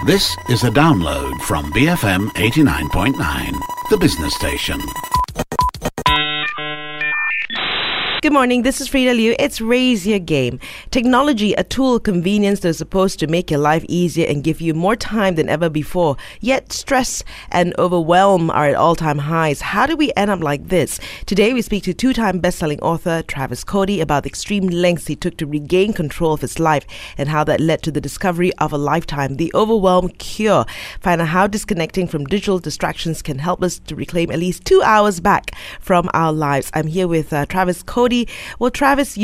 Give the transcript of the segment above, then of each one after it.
This is a download from BFM 89.9, the business station. Good morning, this is Frida Liu. It's Raise Your Game. Technology, a tool, convenience that's supposed to make your life easier and give you more time than ever before. Yet stress and overwhelm are at all-time highs. How do we end up like this? Today we speak to two-time best-selling author Travis Cody about the extreme lengths he took to regain control of his life and how that led to the discovery of a lifetime, the overwhelm cure. Find out how disconnecting from digital distractions can help us to reclaim at least 2 hours back from our lives. I'm here with Travis Cody. Well, Travis,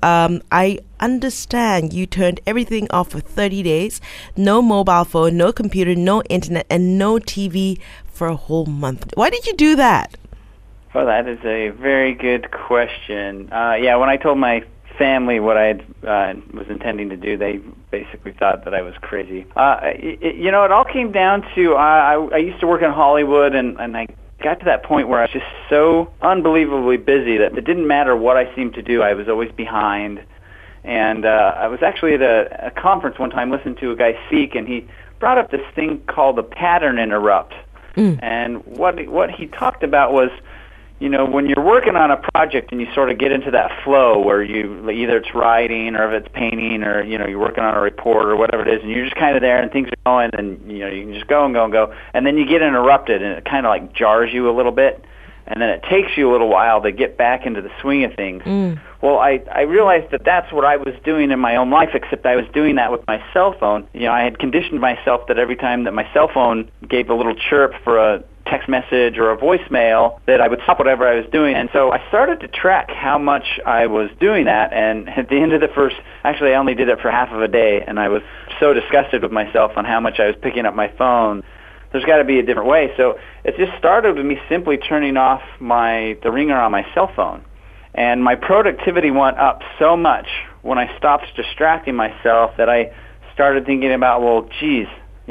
I understand you turned everything off for 30 days. No mobile phone, no computer, no internet, and no TV for a whole month. Why did you do that? Well, that is a very good question. When I told my family what I was intending to do, they basically thought that I was crazy. It all came down to I used to work in Hollywood, and I got to that point where I was just so unbelievably busy that it didn't matter what I seemed to do. I was always behind. And I was actually at a conference one time listening to a guy speak, and he brought up this thing called the pattern interrupt. And what he talked about was, when you're working on a project and you sort of get into that flow where you either it's writing or if it's painting or you're working on a report or whatever it is, and you're just kind of there and things are going, and you can just go and go and go, and then you get interrupted and it kind of like jars you a little bit, and then it takes you a little while to get back into the swing of things. Well, I realized that that's what I was doing in my own life, except I was doing that with my cell phone. I had conditioned myself that every time that my cell phone gave a little chirp for a text message or a voicemail, that I would stop whatever I was doing. And so I started to track how much I was doing that, and at the end of I only did it for half of a day, and I was so disgusted with myself on how much I was picking up my phone. There's got to be a different way. So it just started with me simply turning off the ringer on my cell phone. And my productivity went up so much when I stopped distracting myself that I started thinking about, well, geez,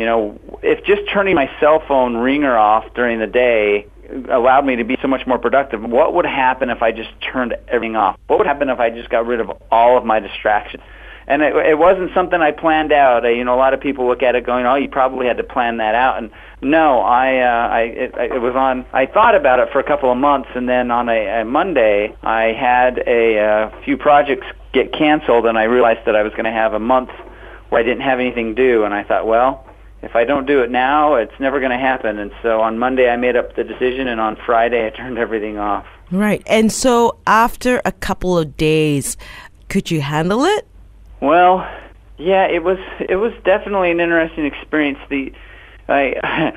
if just turning my cell phone ringer off during the day allowed me to be so much more productive, what would happen if I just turned everything off? What would happen if I just got rid of all of my distractions? And it wasn't something I planned out. A lot of people look at it going, "Oh, you probably had to plan that out." And no, I thought about it for a couple of months, and then on a Monday, I had a few projects get canceled, and I realized that I was going to have a month where I didn't have anything due, and I thought, well, if I don't do it now, it's never going to happen. And so on Monday, I made up the decision, and on Friday, I turned everything off. Right. And so after a couple of days, could you handle it? Well, yeah, it was definitely an interesting experience. By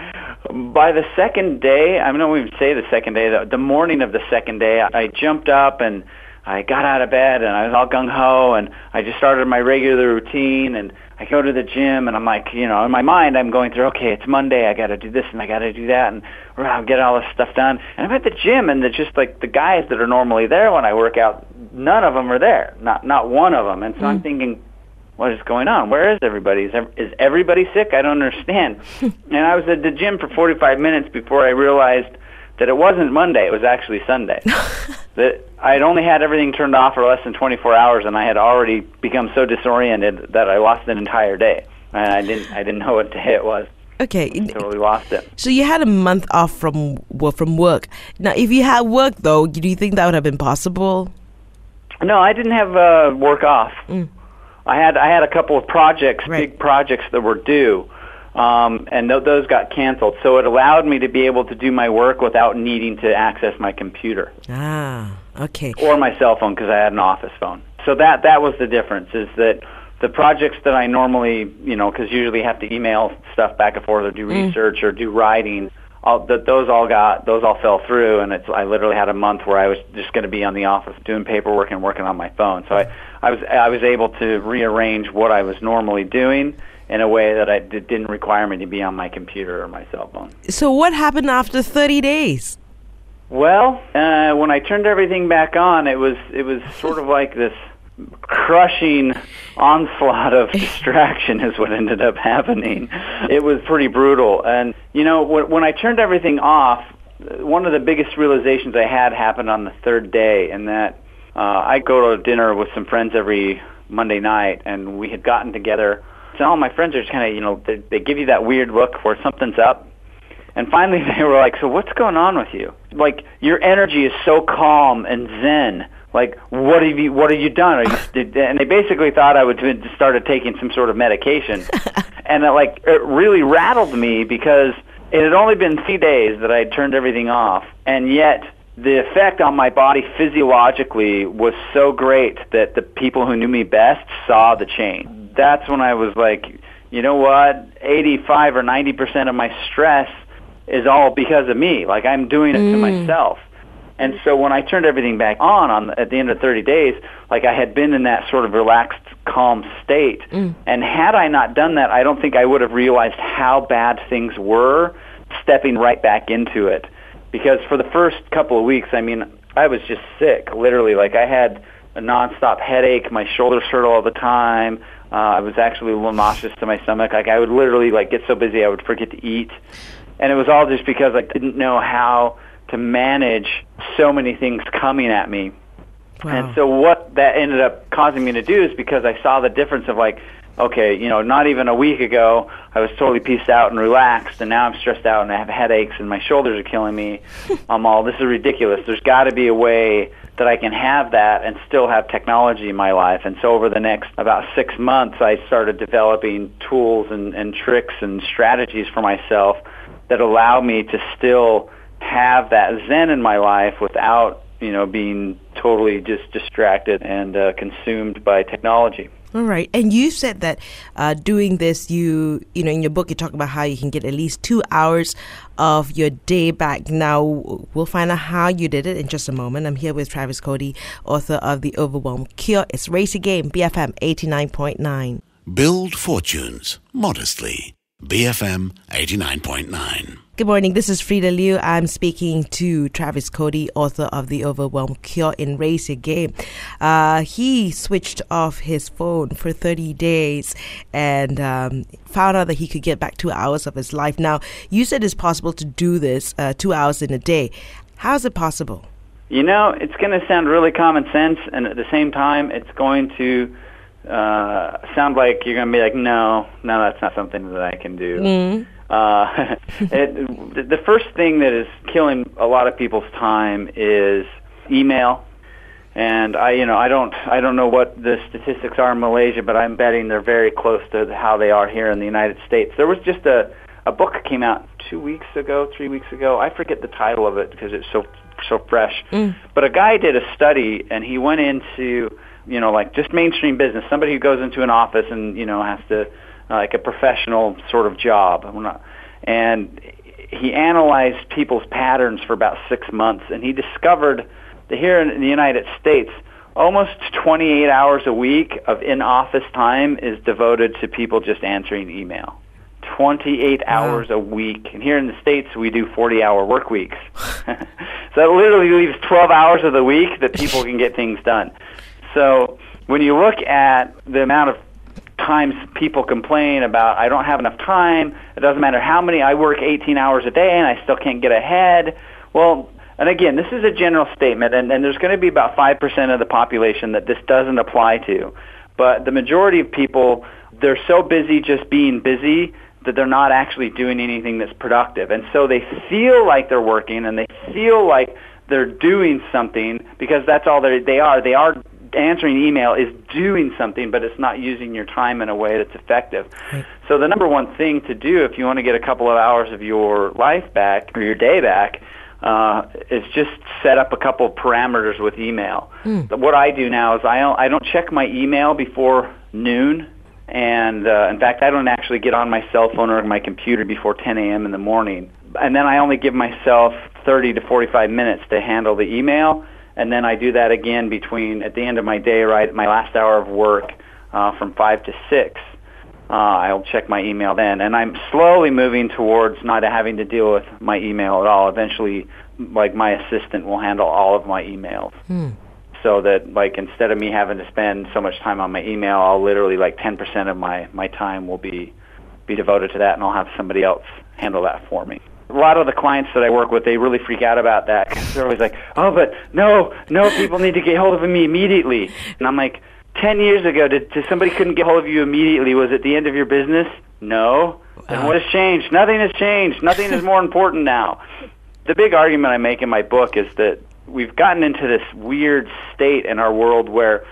the second day, I don't even say the second day, the morning of the second day, I jumped up and I got out of bed and I was all gung-ho, and I just started my regular routine, and I go to the gym, and I'm like, in my mind I'm going through, okay, it's Monday, I got to do this and I got to do that, and I'll get all this stuff done. And I'm at the gym, and it's just like the guys that are normally there when I work out, none of them are there, not one of them. And so I'm thinking, what is going on? Where is everybody? Is everybody sick? I don't understand. And I was at the gym for 45 minutes before I realized that it wasn't Monday, it was actually Sunday. That I'd only had everything turned off for less than 24 hours, and I had already become so disoriented that I lost an entire day. And I didn't know what day it was. Okay. I totally lost it. So you had a month off from work. Now, if you had work, though, do you think that would have been possible? No, I didn't have work off. I had a couple of projects, big projects that were due. And those got canceled. So it allowed me to be able to do my work without needing to access my computer. Okay. Or my cell phone, because I had an office phone. So that was the difference, is that the projects that I normally, because usually have to email stuff back and forth or do research or do writing, those all fell through, and I literally had a month where I was just going to be on the office doing paperwork and working on my phone. So I was able to rearrange what I was normally doing in a way that didn't require me to be on my computer or my cell phone. So what happened after 30 days? Well, when I turned everything back on, it was sort of like this crushing onslaught of distraction is what ended up happening. It was pretty brutal. And, when I turned everything off, one of the biggest realizations I had happened on the third day, in that I go to dinner with some friends every Monday night, and we had gotten together So all my friends are just kind of, they give you that weird look where something's up. And finally they were like, so what's going on with you? Like, your energy is so calm and zen. Like, what have you done? And they basically thought I would started taking some sort of medication. And it really rattled me because it had only been 3 days that I had turned everything off. And yet the effect on my body physiologically was so great that the people who knew me best saw the change. That's when I was like, you know what, 85 or 90% of my stress is all because of me. Like, I'm doing it to myself. And so when I turned everything back on at the end of 30 days, like, I had been in that sort of relaxed, calm state. And had I not done that, I don't think I would have realized how bad things were stepping right back into it. Because for the first couple of weeks, I mean, I was just sick, literally. Like, I had a nonstop headache. My shoulders hurt all the time. I was actually a little nauseous to my stomach. Like, I would literally, get so busy I would forget to eat. And it was all just because I didn't know how to manage so many things coming at me. Wow. And so what that ended up causing me to do is because I saw the difference of okay, not even a week ago, I was totally peaced out and relaxed, and now I'm stressed out and I have headaches and my shoulders are killing me. This is ridiculous. There's got to be a way that I can have that and still have technology in my life. And so over the next about 6 months, I started developing tools and tricks and strategies for myself that allow me to still have that zen in my life without, being totally just distracted and consumed by technology. All right. And you said that doing this, in your book, you talk about how you can get at least 2 hours of your day back. Now, we'll find out how you did it in just a moment. I'm here with Travis Cody, author of The Overwhelm Cure. It's Race Again, BFM 89.9. Build fortunes modestly. BFM 89.9. Good morning. This is Frida Liu. I'm speaking to Travis Cody, author of The Overwhelm Cure in Race Again. He switched off his phone for 30 days and found out that he could get back 2 hours of his life. Now, you said it's possible to do this 2 hours in a day. How is it possible? It's going to sound really common sense, and at the same time, it's going to sound like you're going to be like, no, that's not something that I can do. The first thing that is killing a lot of people's time is email. And I don't know what the statistics are in Malaysia, but I'm betting they're very close to how they are here in the United States. There was just a book that came out 3 weeks ago. I forget the title of it because it's so fresh. But a guy did a study, and he went into just mainstream business, somebody who goes into an office and, has to, like a professional sort of job. And he analyzed people's patterns for about 6 months, and he discovered that here in the United States, almost 28 hours a week of in-office time is devoted to people just answering email. 28 hours a week. And here in the States, we do 40-hour work weeks. So that literally leaves 12 hours of the week that people can get things done. So when you look at the amount of times people complain about, I don't have enough time, it doesn't matter how many, I work 18 hours a day and I still can't get ahead. Well, and again, this is a general statement, and there's going to be about 5% of the population that this doesn't apply to. But the majority of people, they're so busy just being busy that they're not actually doing anything that's productive. And so they feel like they're working and they feel like they're doing something because that's all they are. They are answering email is doing something, but it's not using your time in a way that's effective. Right. So the number one thing to do if you want to get a couple of hours of your life back or your day back is just set up a couple of parameters with email. What I do now is I don't check my email before noon, and in fact, I don't actually get on my cell phone or my computer before 10 a.m. in the morning. And then I only give myself 30 to 45 minutes to handle the email. And then I do that again at the end of my day, right at my last hour of work, from 5 to 6. I'll check my email then. And I'm slowly moving towards not having to deal with my email at all. Eventually, my assistant will handle all of my emails. So that, instead of me having to spend so much time on my email, I'll literally, 10% of my time will be devoted to that, and I'll have somebody else handle that for me. A lot of the clients that I work with, they really freak out about that because they're always like, oh, but no, people need to get hold of me immediately. And I'm like, 10 years ago, did somebody couldn't get hold of you immediately, was it the end of your business? No. And what has changed? Nothing has changed. Nothing is more important now. The big argument I make in my book is that we've gotten into this weird state in our world where,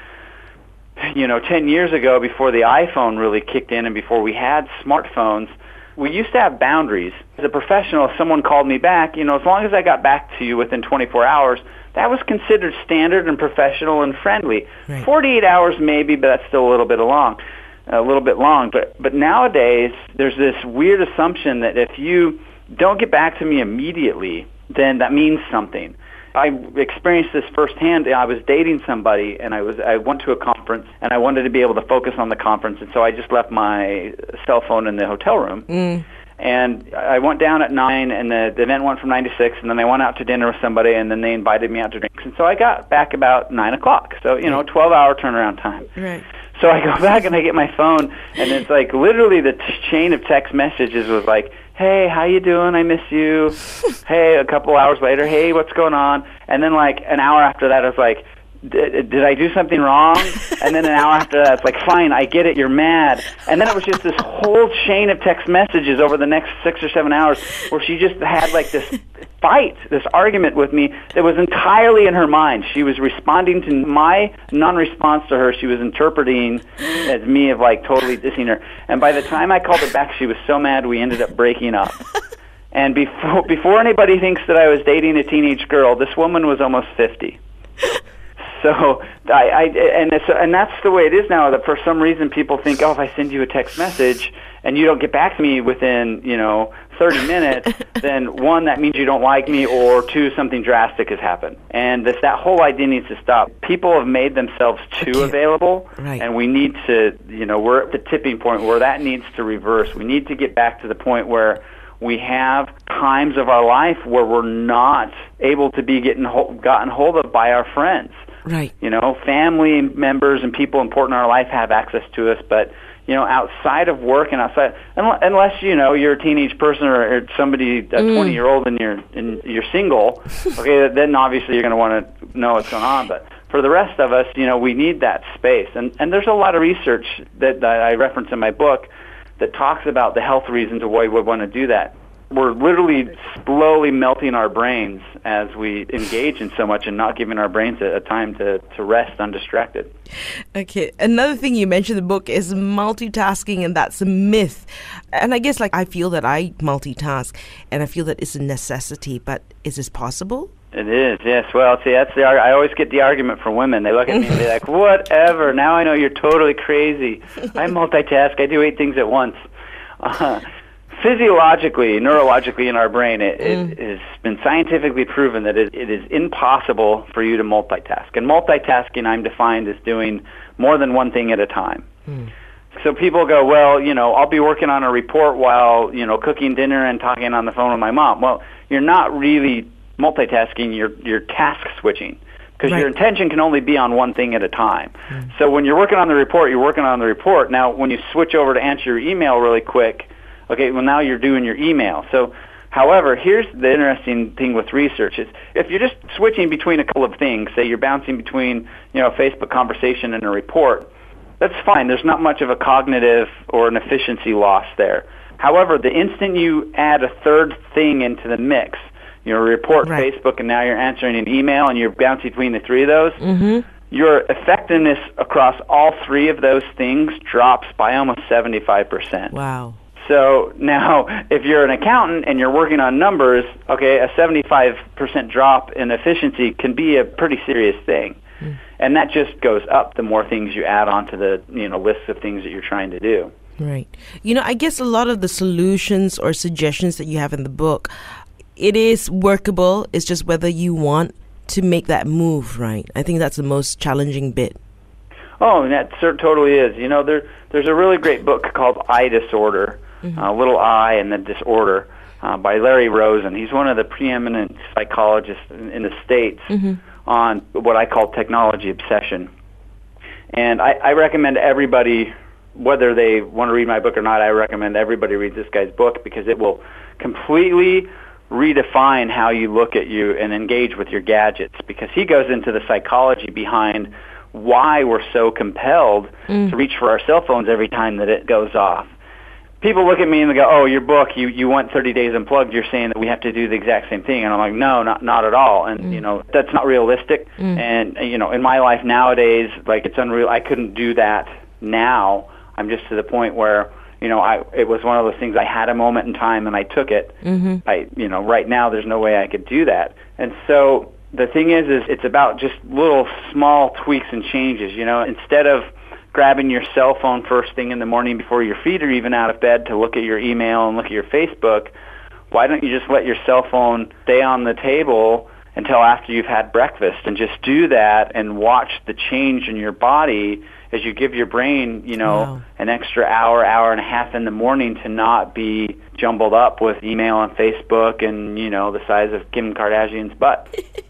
10 years ago, before the iPhone really kicked in and before we had smartphones, we used to have boundaries. As a professional, if someone called me back, as long as I got back to you within 24 hours, that was considered standard and professional and friendly. Right. 48 hours maybe, but that's still a little bit long. But nowadays, there's this weird assumption that if you don't get back to me immediately, then that means something. I experienced this firsthand. I was dating somebody, and I went to a conference, and I wanted to be able to focus on the conference, and so I just left my cell phone in the hotel room. And I went down at 9, and the event went from 9 to 6, and then I went out to dinner with somebody, and then they invited me out to drinks. And so I got back about 9 o'clock. So, 12-hour turnaround time. Right. So I go back and I get my phone, and it's like literally the chain of text messages was like, hey, how you doing? I miss you. Hey, a couple hours later, hey, what's going on? And then like an hour after that, I was like, did I do something wrong? And then an hour after that, it's like, fine, I get it, you're mad. And then it was just this whole chain of text messages over the next 6 or 7 hours where she just had like this fight, this argument with me that was entirely in her mind. She was responding to my non-response to her. She was interpreting as me of like totally dissing her. And by the time I called her back, she was so mad we ended up breaking up. And before anybody thinks that I was dating a teenage girl, this woman was almost 50. So and that's the way it is now. That for some reason people think, if I send you a text message and you don't get back to me within 30 minutes, then one, that means you don't like me, or two, something drastic has happened. And that whole idea needs to stop. People have made themselves too available, right. And we need to, we're at the tipping point where that needs to reverse. We need to get back to the point where we have times of our life where we're not able to be gotten hold of by our friends. Right. Family members and people important in our life have access to us, but outside of work and outside, unless you're a teenage person or somebody, a 20-year-old, and you're single, okay, then obviously you're going to want to know what's going on. But for the rest of us, we need that space, and there's a lot of research that I reference in my book that talks about the health reasons of why we want to do that. We're literally slowly melting our brains as we engage in so much and not giving our brains a time to rest undistracted. Okay. Another thing you mentioned in the book is multitasking, and that's a myth. And I guess I feel that I multitask, and I feel that it's a necessity, but is this possible? It is, yes. Well, see, I always get the argument from women. They look at me and they're like, whatever, now I know you're totally crazy. I multitask. I do 8 things at once. Physiologically, neurologically in our brain, it has been scientifically proven that it is impossible for you to multitask. And multitasking, I'm defined as doing more than one thing at a time. So people go, well, I'll be working on a report while, cooking dinner and talking on the phone with my mom. Well, you're not really multitasking, you're task switching. Because your attention can only be on one thing at a time. So when you're working on the report, you're working on the report. Now, when you switch over to answer your email really quick, okay, well, now you're doing your email. So, however, here's the interesting thing with research is if you're just switching between a couple of things, say you're bouncing between, a Facebook conversation and a report, that's fine. There's not much of a cognitive or an efficiency loss there. However, the instant you add a third thing into the mix, report, right. Facebook, and now you're answering an email and you're bouncing between the three of those, your effectiveness across all three of those things drops by almost 75%. Wow. So now, if you're an accountant and you're working on numbers, okay, a 75% drop in efficiency can be a pretty serious thing. And that just goes up the more things you add onto the, list of things that you're trying to do. Right. I guess a lot of the solutions or suggestions that you have in the book, it is workable. It's just whether you want to make that move, right? I think that's the most challenging bit. Oh, that totally is. There's a really great book called I Disorder, little I and the disorder, by Larry Rosen. He's one of the preeminent psychologists in the States on what I call technology obsession. And I recommend everybody, whether they want to read my book or not, I recommend everybody read this guy's book because it will completely redefine how you look at you and engage with your gadgets, because he goes into the psychology behind why we're so compelled to reach for our cell phones every time that it goes off. People look at me and they go, oh, your book, you want 30 Days Unplugged, you're saying that we have to do the exact same thing. And I'm like, no, not at all. And, that's not realistic. And, in my life nowadays, like, it's unreal. I couldn't do that now. I'm just to the point where, it was one of those things, I had a moment in time and I took it. Right now there's no way I could do that. And so the thing is it's about just little small tweaks and changes, instead of grabbing your cell phone first thing in the morning before your feet are even out of bed to look at your email and look at your Facebook, why don't you just let your cell phone stay on the table until after you've had breakfast, and just do that and watch the change in your body as you give your brain, an extra hour and a half in the morning to not be jumbled up with email and Facebook and, the size of Kim Kardashian's butt.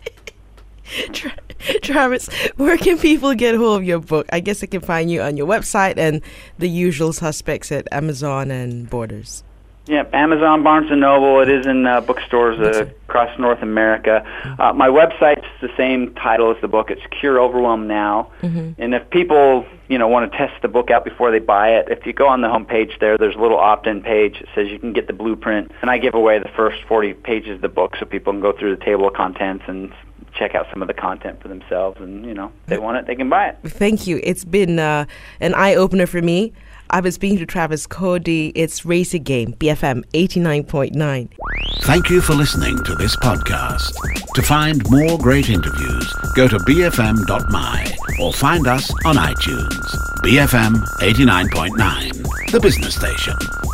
Travis, where can people get hold of your book? I guess they can find you on your website and the usual suspects at Amazon and Borders. Yep, Amazon, Barnes & Noble. It is in bookstores across North America. My website's the same title as the book. It's Cure Overwhelm Now. And if people, want to test the book out before they buy it, if you go on the homepage there's a little opt-in page that says you can get the blueprint. And I give away the first 40 pages of the book so people can go through the table of contents and check out some of the content for themselves. And, if they want it, they can buy it. Thank you. It's been an eye-opener for me. I've been speaking to Travis Cody. It's Raise Your Game, BFM 89.9. Thank you for listening to this podcast. To find more great interviews, go to bfm.my or find us on iTunes. BFM 89.9, the business station.